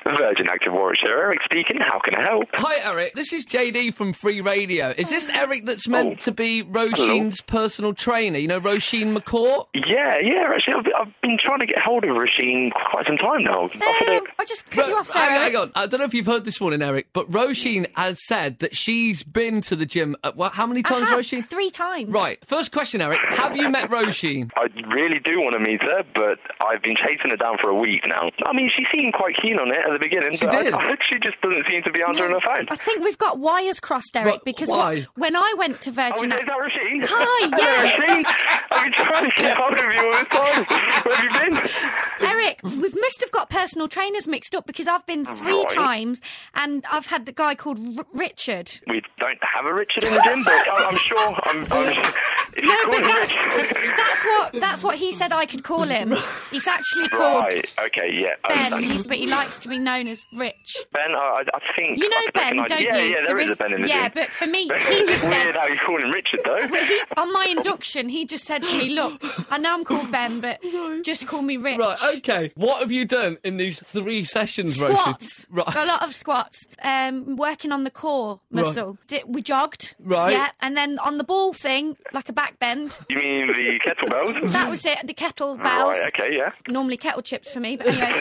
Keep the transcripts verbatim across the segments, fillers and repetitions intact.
Virgin Active Warwickshire, Eric speaking. How can I help? Hi, Eric. This is J D from Free Radio. Is this Eric that's meant Oh. to be Roisin's personal trainer? You know, Roisin McCourt? Yeah, yeah, actually, I've, I've been trying to get hold of Roisin for quite some time now. I've had Um, a- I just cut you off there, hang, Eric. hang on. I don't know if you've heard this morning, Eric, but Roisin has said that she's been to the gym. At, well, how many I times, have Roisin? three times. Right. First question, Eric. Have you met Roisin? I really do want to meet her, but I've been chasing her down for a week now. I mean, she seemed quite keen on it at the beginning, She but did. I, I, she just doesn't seem to be answering her phone. I think we've got wires crossed, Eric, What- because why? what- when I went to Oh, is Virgin that Roisin? Hi, Hello, yeah. Roisin. I've been trying to get hold of you all this time. Where have you been? Eric, we must have got personal trainers mixed up because I've been three Right. times and I've had a guy called R- Richard. We don't have a Richard in the gym, but I, I'm sure. I'm, I'm, if you No, call but him that's Richard- that's what that's what he said I could call him. He's actually called Right, okay, yeah. I Ben, understand. he's, but he likes to be known as Rich. Ben, uh, I, I think... You know I could Ben, recognise- don't yeah, you? Yeah, there is, a Ben in the yeah, gym. but for me, he It's just weird said. how you call him Richard, though. But he, on my induction, he just said to me, "Look, I know I'm called Ben, but just call me Rich." Right, okay. What have you done in these three sessions, Roisin? Squats. Right. A lot of squats. Um, working on the core muscle. Di- we jogged. Right. Yeah. And then on the ball thing, like a back bend. You mean the kettlebells? That was it. The kettlebells. Right, okay, yeah. Normally kettle chips for me, but anyway.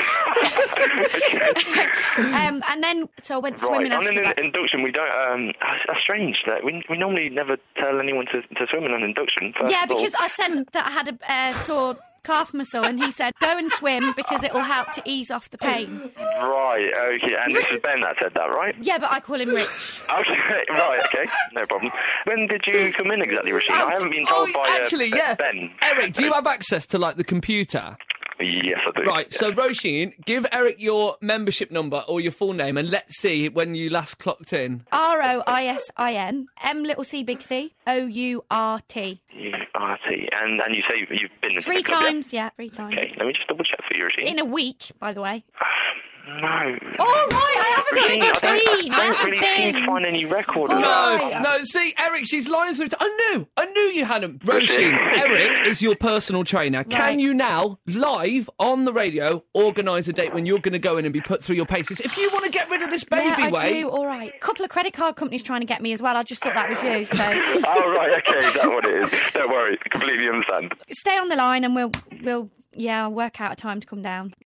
um, and then, so I went swimming Right, on after an that. induction, we don't... Um, that's, that's strange. That we, we normally never tell anyone to, to swim in an induction. First Yeah, of all. because I said that I had a uh, sore calf muscle, and he said, go and swim because it will help to ease off the pain. Right, okay. And this is Ben that said that, right? Yeah, but I call him Rich. Okay, right, okay. No problem. When did you come in exactly, Rasheen? I haven't been told Oh, by uh, actually, yeah. Ben. Eric, do you have access to, like, the computer? Yes, I do. Right, so Roisin, give Eric your membership number or your full name and let's see when you last clocked in. R O I S I N, M little c big C, O U R T. U R T. And, and you say you've been in Three the club, yeah? times, yeah, three times. Okay, let me just double check for you, Rasheen. In a week, by the way. No. Oh, right, I haven't Rasheen, really I don't, been. I I don't haven't really seem to been. find any record of Oh, that. right. No, see, Eric, she's lying through. T- I knew, I knew you hadn't. Roisin, Eric is your personal trainer. Can Right. you now, live on the radio, organise a date when you're going to go in and be put through your paces? If you want to get rid of this baby Yeah, I weight. do, all right. A couple of credit card companies trying to get me as well. I just thought that was you, so Oh, right, okay, that's what it is. Don't worry, completely understand. stay on the line and we'll, we'll yeah, I'll work out a time to come down.